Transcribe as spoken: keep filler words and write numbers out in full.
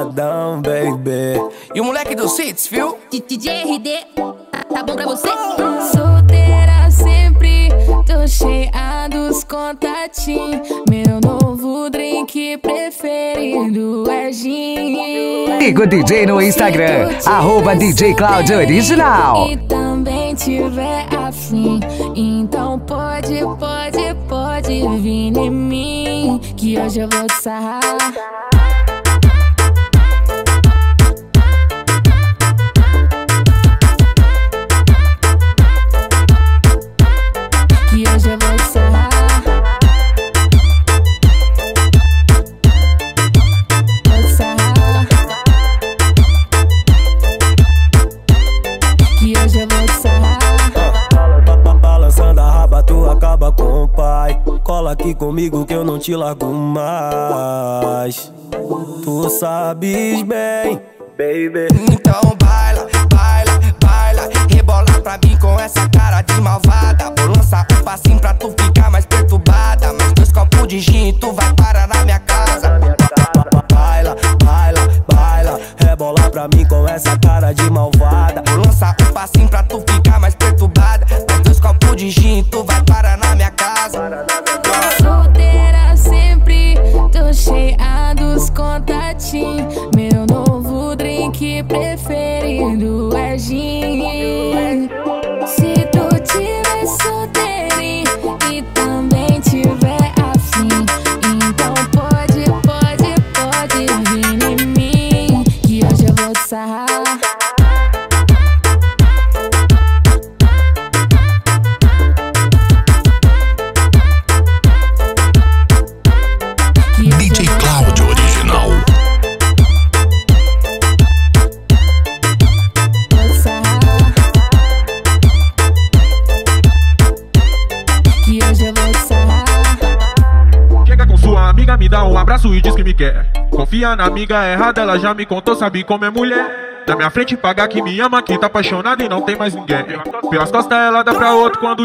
safadão, baby. E o moleque dos hits, viu? D J R D, tá bom pra você? Solteira sempre, tô cheia dos contatinhos. Meu novo drink preferido é gin. Siga o D J no Instagram, arroba D J Cláudio Original. E também tiver afim, então pode, pode, pode vir em mim, que hoje eu vou te sarrar. Que hoje eu vou te sarrar. Vou te sarrar. Que hoje eu vou te sarrar. Balançando a raba, tu acaba com o pai. Cola aqui comigo que eu não te largo mais. Tu sabes bem, baby. Então baila, baila, baila. Rebola pra mim com essa cara de malvada. Vou lançar um passinho pra tu ficar mais perturbada. Mais dois copos de gin e tu vai parar na minha casa. Baila, baila, baila. Rebola pra mim com essa cara de malvada. Vou lançar um passinho pra tu ficar mais perturbada. Mais dois copos de gin e tu vai parar na minha casa. Solteira sempre, tô cheia dos contatinhos. Meu novo drink preferido é gin. Se tu tiver solteirinho e também tiver afim, então pode, pode, pode vir em mim, que hoje eu vou te sarrar. D J Cláudio Original. Vou te sarrar. Que hoje eu vou te sarrar. Chega com sua amiga, me dá um abraço e diz que me quer. Confia na amiga errada, ela já me contou, sabe como é mulher. Na minha frente paga que me ama, que tá apaixonada e não tem mais ninguém. Pelas costas ela dá pra outro quando